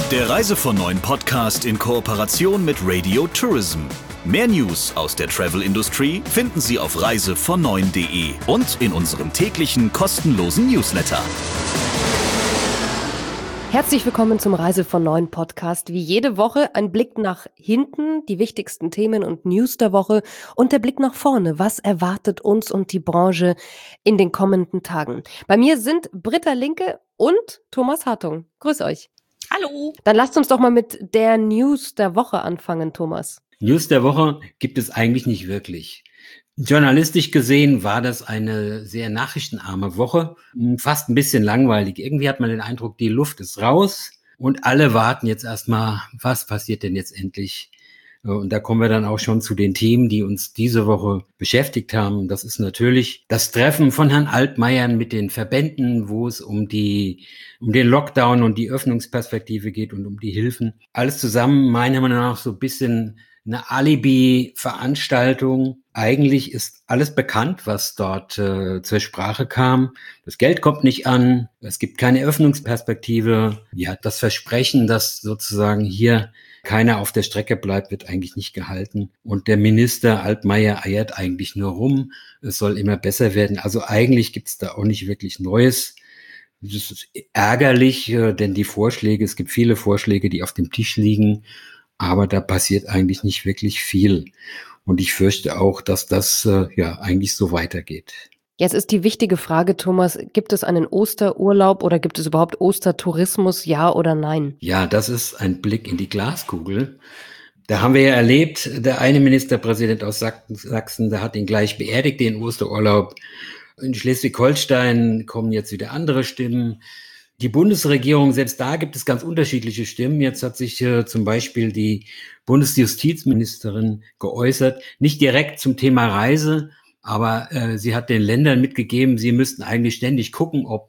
Der Reise von Neuen Podcast in Kooperation mit Radio Tourism. Mehr News aus der Travel-Industrie finden Sie auf reisevonneun.de und in unserem täglichen kostenlosen Newsletter. Herzlich willkommen zum Reise von Neuen Podcast. Wie jede Woche ein Blick nach hinten, die wichtigsten Themen und News der Woche und der Blick nach vorne. Was erwartet uns und die Branche in den kommenden Tagen? Bei mir sind Britta Linke und Thomas Hartung. Grüß euch. Hallo. Dann lasst uns doch mal mit der News der Woche anfangen, Thomas. News der Woche gibt es eigentlich nicht wirklich. Journalistisch gesehen war das eine sehr nachrichtenarme Woche, fast ein bisschen langweilig. Irgendwie hat man den Eindruck, die Luft ist raus und alle warten jetzt erstmal, was passiert denn jetzt endlich? Und da kommen wir dann auch schon zu den Themen, die uns diese Woche beschäftigt haben. Das ist natürlich das Treffen von Herrn Altmaier mit den Verbänden, wo es um den Lockdown und die Öffnungsperspektive geht und um die Hilfen. Alles zusammen, meiner Meinung nach, so ein bisschen eine Alibi-Veranstaltung. Eigentlich ist alles bekannt, was dort zur Sprache kam. Das Geld kommt nicht an, es gibt keine Öffnungsperspektive. Ja, das Versprechen, dass sozusagen hier keiner auf der Strecke bleibt, wird eigentlich nicht gehalten. Und der Minister Altmaier eiert eigentlich nur rum. Es soll immer besser werden. Also eigentlich gibt es da auch nicht wirklich Neues. Das ist ärgerlich, denn es gibt viele Vorschläge, die auf dem Tisch liegen. Aber da passiert eigentlich nicht wirklich viel. Und ich fürchte auch, dass das eigentlich so weitergeht. Jetzt ist die wichtige Frage, Thomas, gibt es einen Osterurlaub oder gibt es überhaupt Ostertourismus, ja oder nein? Ja, das ist ein Blick in die Glaskugel. Da haben wir ja erlebt, der eine Ministerpräsident aus Sachsen, der hat ihn gleich beerdigt, den Osterurlaub. In Schleswig-Holstein kommen jetzt wieder andere Stimmen. Die Bundesregierung, selbst da gibt es ganz unterschiedliche Stimmen. Jetzt hat sich zum Beispiel die Bundesjustizministerin geäußert, nicht direkt zum Thema Reise, aber sie hat den Ländern mitgegeben, sie müssten eigentlich ständig gucken, ob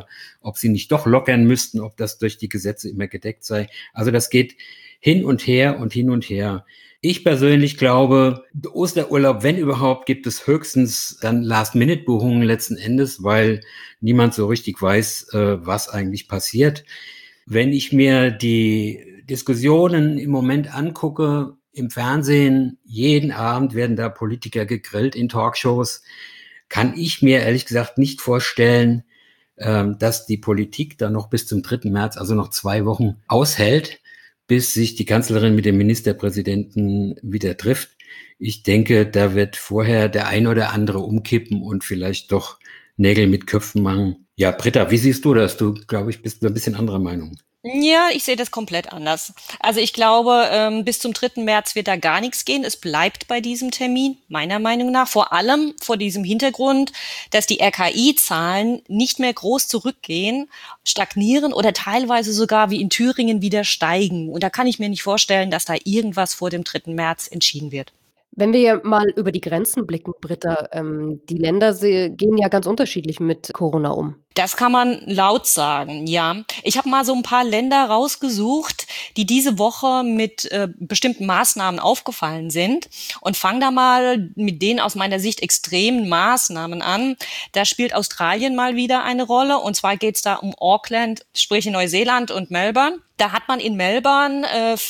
sie nicht doch lockern müssten, ob das durch die Gesetze immer gedeckt sei. Also das geht hin und her und hin und her. Ich persönlich glaube, Osterurlaub, wenn überhaupt, gibt es höchstens dann Last-Minute-Buchungen letzten Endes, weil niemand so richtig weiß, was eigentlich passiert. Wenn ich mir die Diskussionen im Moment angucke, im Fernsehen, jeden Abend werden da Politiker gegrillt in Talkshows, kann ich mir ehrlich gesagt nicht vorstellen, dass die Politik da noch bis zum 3. März, also noch 2 Wochen, aushält, bis sich die Kanzlerin mit dem Ministerpräsidenten wieder trifft. Ich denke, da wird vorher der ein oder andere umkippen und vielleicht doch Nägel mit Köpfen machen. Ja, Britta, wie siehst du das? Du, glaube ich, bist ein bisschen anderer Meinung. Ja, ich sehe das komplett anders. Also ich glaube, bis zum 3. März wird da gar nichts gehen. Es bleibt bei diesem Termin, meiner Meinung nach. Vor allem vor diesem Hintergrund, dass die RKI-Zahlen nicht mehr groß zurückgehen, stagnieren oder teilweise sogar wie in Thüringen wieder steigen. Und da kann ich mir nicht vorstellen, dass da irgendwas vor dem 3. März entschieden wird. Wenn wir mal über die Grenzen blicken, Britta, die Länder gehen ja ganz unterschiedlich mit Corona um. Das kann man laut sagen, ja. Ich habe mal so ein paar Länder rausgesucht, die diese Woche mit bestimmten Maßnahmen aufgefallen sind und fange da mal mit den aus meiner Sicht extremen Maßnahmen an. Da spielt Australien mal wieder eine Rolle und zwar geht's da um Auckland, sprich in Neuseeland und Melbourne. Da hat man in Melbourne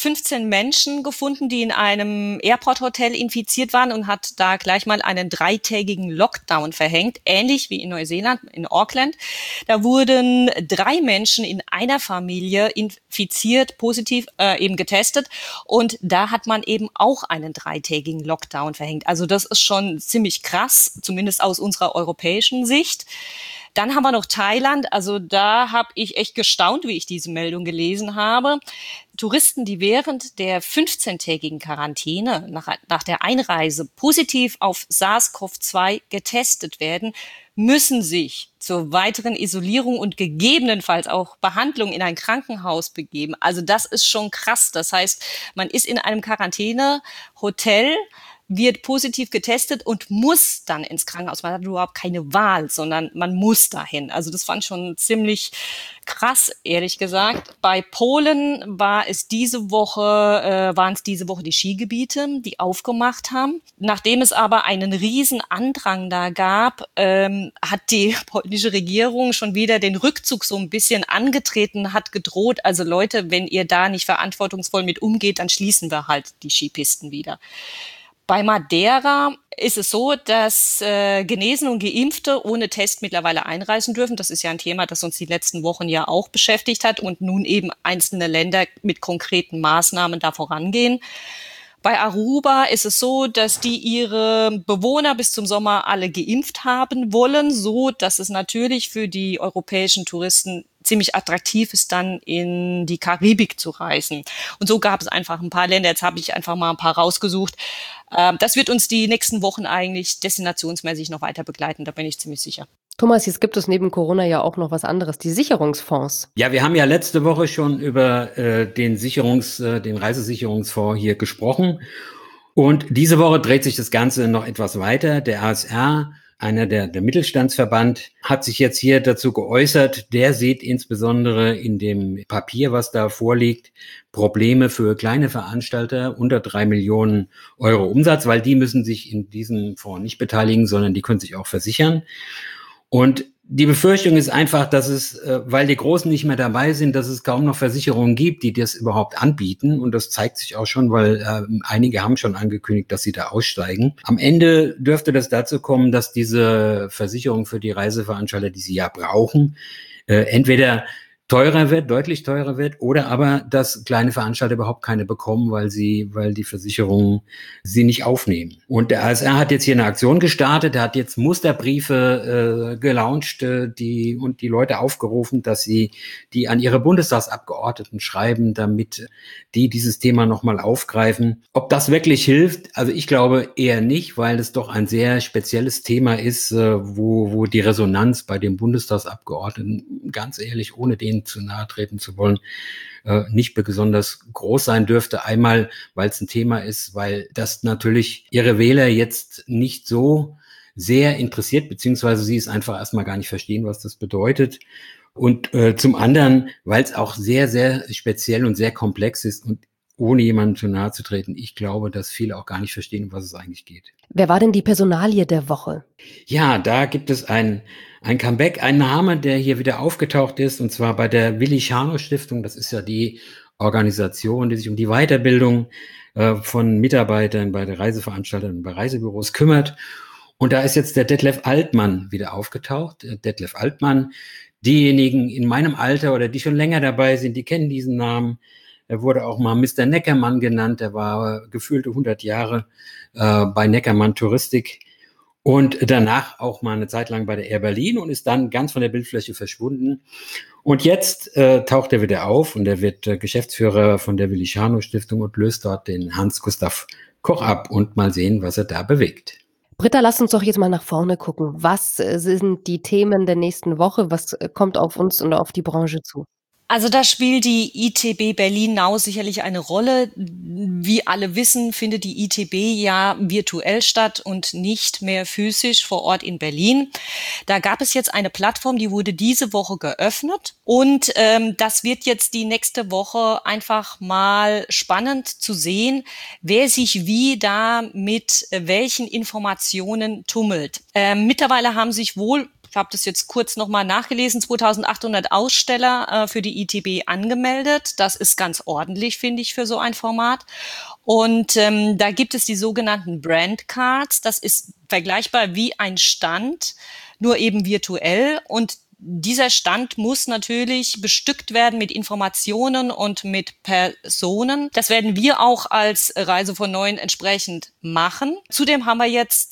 15 Menschen gefunden, die in einem Airport-Hotel infiziert waren und hat da gleich mal einen 3-tägigen Lockdown verhängt, ähnlich wie in Neuseeland, in Auckland. Da wurden 3 Menschen in einer Familie infiziert, positiv eben getestet und da hat man eben auch einen 3-tägigen Lockdown verhängt. Also das ist schon ziemlich krass, zumindest aus unserer europäischen Sicht. Dann haben wir noch Thailand, also da habe ich echt gestaunt, wie ich diese Meldung gelesen habe. Touristen, die während der 15-tägigen Quarantäne nach der Einreise positiv auf SARS-CoV-2 getestet werden, müssen sich zur weiteren Isolierung und gegebenenfalls auch Behandlung in ein Krankenhaus begeben. Also das ist schon krass. Das heißt, man ist in einem Quarantänehotel wird positiv getestet und muss dann ins Krankenhaus. Man hat überhaupt keine Wahl, sondern man muss dahin. Also das fand ich schon ziemlich krass, ehrlich gesagt. Bei Polen waren es diese Woche die Skigebiete, die aufgemacht haben. Nachdem es aber einen riesen Andrang da gab, hat die polnische Regierung schon wieder den Rückzug so ein bisschen angetreten, hat gedroht, also Leute, wenn ihr da nicht verantwortungsvoll mit umgeht, dann schließen wir halt die Skipisten wieder. Bei Madeira ist es so, dass Genesene und Geimpfte ohne Test mittlerweile einreisen dürfen. Das ist ja ein Thema, das uns die letzten Wochen ja auch beschäftigt hat und nun eben einzelne Länder mit konkreten Maßnahmen da vorangehen. Bei Aruba ist es so, dass die ihre Bewohner bis zum Sommer alle geimpft haben wollen, so dass es natürlich für die europäischen Touristen ziemlich attraktiv ist, dann in die Karibik zu reisen. Und so gab es einfach ein paar Länder. Jetzt habe ich einfach mal ein paar rausgesucht. Das wird uns die nächsten Wochen eigentlich destinationsmäßig noch weiter begleiten, da bin ich ziemlich sicher. Thomas, jetzt gibt es neben Corona ja auch noch was anderes, die Sicherungsfonds. Ja, wir haben ja letzte Woche schon über den Reisesicherungsfonds hier gesprochen. Und diese Woche dreht sich das Ganze noch etwas weiter. Der ASR, der Mittelstandsverband, hat sich jetzt hier dazu geäußert. Der sieht insbesondere in dem Papier, was da vorliegt, Probleme für kleine Veranstalter unter 3 Millionen Euro Umsatz, weil die müssen sich in diesem Fonds nicht beteiligen, sondern die können sich auch versichern. Und die Befürchtung ist einfach, dass es, weil die Großen nicht mehr dabei sind, dass es kaum noch Versicherungen gibt, die das überhaupt anbieten. Und das zeigt sich auch schon, weil einige haben schon angekündigt, dass sie da aussteigen. Am Ende dürfte das dazu kommen, dass diese Versicherung für die Reiseveranstalter, die sie ja brauchen, entweder deutlich teurer wird, oder aber, dass kleine Veranstalter überhaupt keine bekommen, weil die Versicherungen sie nicht aufnehmen. Und der ASR hat jetzt hier eine Aktion gestartet, der hat jetzt Musterbriefe gelauncht, die Leute aufgerufen, dass sie die an ihre Bundestagsabgeordneten schreiben, damit die dieses Thema nochmal aufgreifen. Ob das wirklich hilft? Also ich glaube eher nicht, weil es doch ein sehr spezielles Thema ist, wo die Resonanz bei den Bundestagsabgeordneten, ganz ehrlich, ohne denen zu nahe treten zu wollen, nicht besonders groß sein dürfte. Einmal, weil es ein Thema ist, weil das natürlich ihre Wähler jetzt nicht so sehr interessiert, beziehungsweise sie es einfach erstmal gar nicht verstehen, was das bedeutet. Und zum anderen, weil es auch sehr, sehr speziell und sehr komplex ist und ohne jemandem zu nahe zu treten, ich glaube, dass viele auch gar nicht verstehen, um was es eigentlich geht. Wer war denn die Personalie der Woche? Ja, da gibt es ein Comeback, ein Name, der hier wieder aufgetaucht ist, und zwar bei der Willi-Scharnow-Stiftung. Das ist ja die Organisation, die sich um die Weiterbildung von Mitarbeitern bei der Reiseveranstaltern und bei Reisebüros kümmert. Und da ist jetzt der Detlef Altmann wieder aufgetaucht. Detlef Altmann, diejenigen in meinem Alter oder die schon länger dabei sind, die kennen diesen Namen. Er wurde auch mal Mr. Neckermann genannt. Er war gefühlte 100 Jahre bei Neckermann Touristik und danach auch mal eine Zeit lang bei der Air Berlin und ist dann ganz von der Bildfläche verschwunden. Und jetzt taucht er wieder auf und er wird Geschäftsführer von der Willi-Scharnow-Stiftung und löst dort den Hans-Gustav Koch ab und mal sehen, was er da bewegt. Britta, lass uns doch jetzt mal nach vorne gucken. Was sind die Themen der nächsten Woche? Was kommt auf uns und auf die Branche zu? Also da spielt die ITB Berlin-Now sicherlich eine Rolle. Wie alle wissen, findet die ITB ja virtuell statt und nicht mehr physisch vor Ort in Berlin. Da gab es jetzt eine Plattform, die wurde diese Woche geöffnet und das wird jetzt die nächste Woche einfach mal spannend zu sehen, wer sich wie da mit welchen Informationen tummelt. Mittlerweile haben sich wohl, ich habe das jetzt kurz nochmal nachgelesen, 2800 Aussteller für die ITB angemeldet. Das ist ganz ordentlich, finde ich, für so ein Format. Und da gibt es die sogenannten Brand Cards. Das ist vergleichbar wie ein Stand, nur eben virtuell. Und dieser Stand muss natürlich bestückt werden mit Informationen und mit Personen. Das werden wir auch als Reise von Neuen entsprechend machen. Zudem haben wir jetzt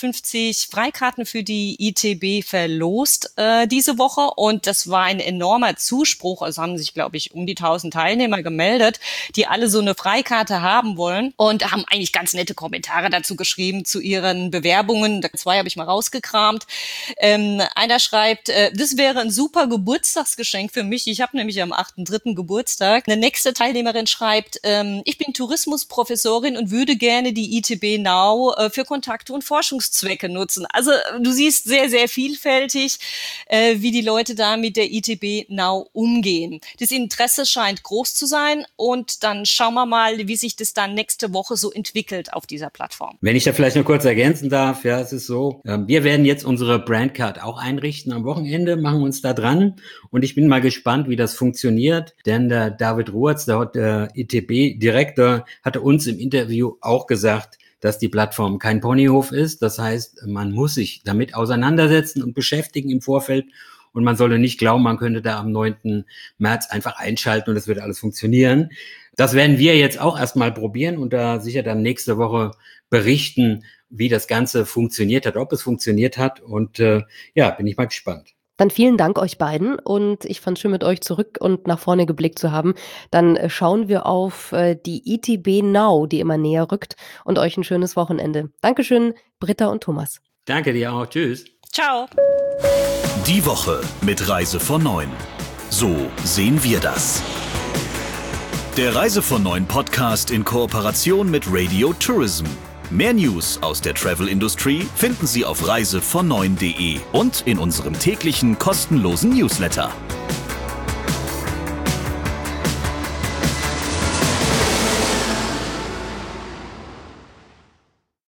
250 Freikarten für die ITB verlost diese Woche und das war ein enormer Zuspruch. Es haben sich, glaube ich, um die 1000 Teilnehmer gemeldet, die alle so eine Freikarte haben wollen und haben eigentlich ganz nette Kommentare dazu geschrieben zu ihren Bewerbungen. 2 habe ich mal rausgekramt. Einer schreibt, "This es wäre ein super Geburtstagsgeschenk für mich. Ich habe nämlich am 8.3. Geburtstag. Eine nächste Teilnehmerin schreibt, ich bin Tourismusprofessorin und würde gerne die ITB Now für Kontakte und Forschungszwecke nutzen. Also du siehst sehr, sehr vielfältig, wie die Leute da mit der ITB Now umgehen. Das Interesse scheint groß zu sein und dann schauen wir mal, wie sich das dann nächste Woche so entwickelt auf dieser Plattform. Wenn ich da vielleicht noch kurz ergänzen darf, ja, es ist so, wir werden jetzt unsere Brandcard auch einrichten am Wochenende, machen uns da dran und ich bin mal gespannt, wie das funktioniert, denn der David Ruhrz, der ITB-Direktor, hatte uns im Interview auch gesagt, dass die Plattform kein Ponyhof ist. Das heißt, man muss sich damit auseinandersetzen und beschäftigen im Vorfeld. Und man solle nicht glauben, man könnte da am 9. März einfach einschalten und es wird alles funktionieren. Das werden wir jetzt auch erstmal probieren und da sicher dann nächste Woche berichten, wie das Ganze funktioniert hat, ob es funktioniert hat. Und bin ich mal gespannt. Dann vielen Dank euch beiden und ich fand es schön, mit euch zurück und nach vorne geblickt zu haben. Dann schauen wir auf die ITB Now, die immer näher rückt, und euch ein schönes Wochenende. Dankeschön, Britta und Thomas. Danke dir auch. Tschüss. Ciao. Die Woche mit Reise von 9. So sehen wir das. Der Reise von 9 Podcast in Kooperation mit Radio Tourism. Mehr News aus der Travel Industry finden Sie auf reisevon9.de und in unserem täglichen kostenlosen Newsletter.